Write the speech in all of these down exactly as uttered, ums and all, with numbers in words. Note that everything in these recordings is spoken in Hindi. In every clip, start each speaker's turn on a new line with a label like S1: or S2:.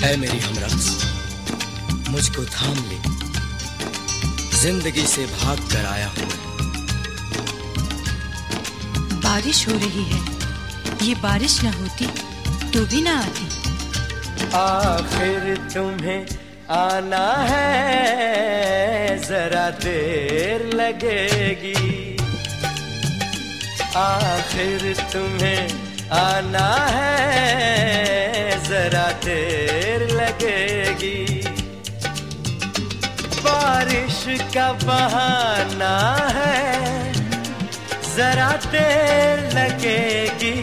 S1: ऐ मेरी हमरक्स, मुझको थाम ले, जिंदगी से भाग कर आया हूँ।
S2: बारिश हो रही है, ये बारिश न होती तो भी ना आती।
S3: आखिर तुम्हें आना है, जरा देर लगेगी। आखिर तुम्हें आना है, जरा देर लगेगी। बारिश का बहाना है, जरा देर लगेगी।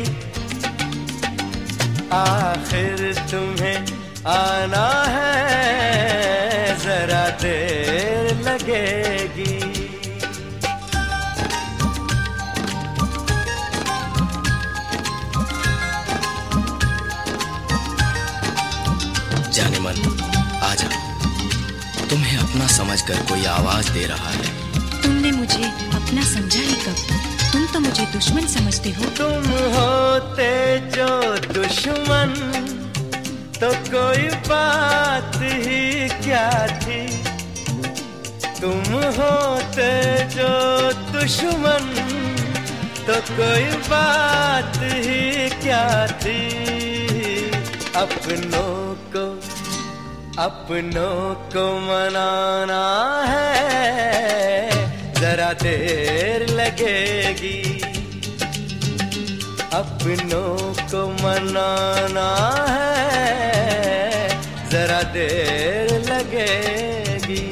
S3: आखिर तुम्हें आना है, जरा देर लगेगी।
S1: जाने मन, आजा, तुम्हें अपना समझकर कोई आवाज दे रहा है।
S2: तुमने मुझे अपना समझा ही कब? तुम तो मुझे दुश्मन समझते हो।
S3: तुम होते जो दुश्मन तो कोई बात ही क्या थी। तुम होते जो दुश्मन तो कोई बात ही क्या थी। अपनों को अपनों को मनाना है, जरा देर लगेगी। अपनों को मनाना है, जरा देर लगेगी।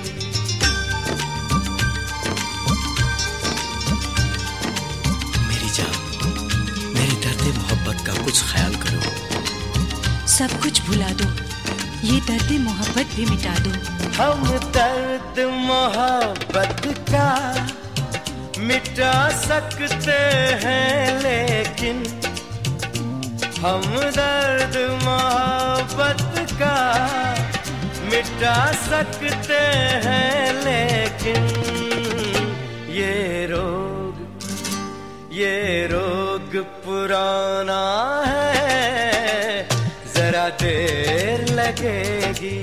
S1: मेरी जान, मेरे दर्द मोहब्बत का कुछ ख्याल करो।
S2: सब कुछ भुला दो, ये दर्द मोहब्बत भी मिटा दो।
S3: हम दर्द मोहब्बत का मिटा सकते हैं, लेकिन हम दर्द मोहब्बत का मिटा सकते हैं, लेकिन ये रोग ये रोग पुराना है, जरा देर लगेगी।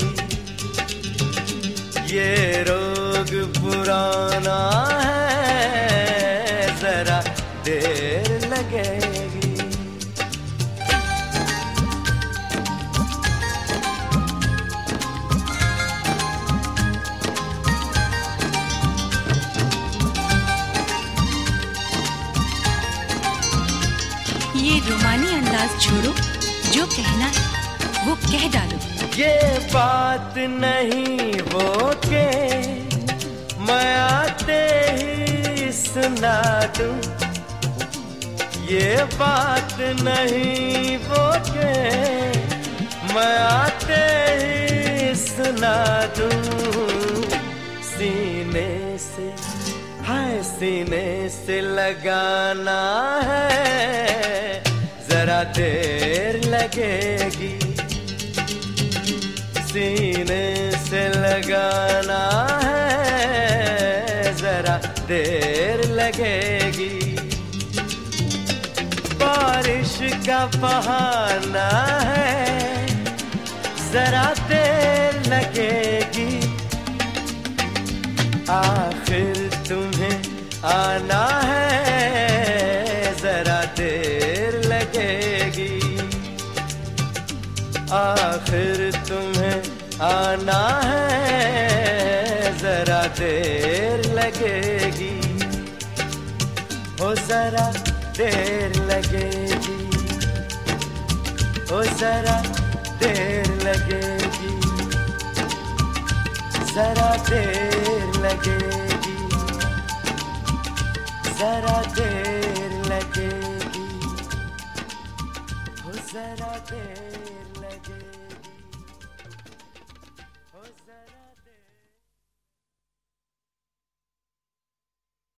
S3: ये रोग पुराना है, जरा देर लगेगी।
S2: ये रोमानी अंदाज छोड़ो, जो कहना है वो कह डालो।
S3: ये बात नहीं वो के मैं आते ही सुना दूं। ये बात नहीं वो के मैं आते ही सुना दूं। सीने से हाय सीने से लगाना है, जरा देर लगेगी। सीने से लगाना है, जरा देर लगेगी। बारिश का बहाना है, जरा देर लगेगी। आखिर तुम्हें आना है, जरा देर लगेगी। आखिर तुम्हें आना है, जरा देर लगेगी। हो जरा देर लगेगी, हो जरा देर लगेगी, जरा देर लगेगी, जरा देर लगेगी, हो जरा देर लगेगी।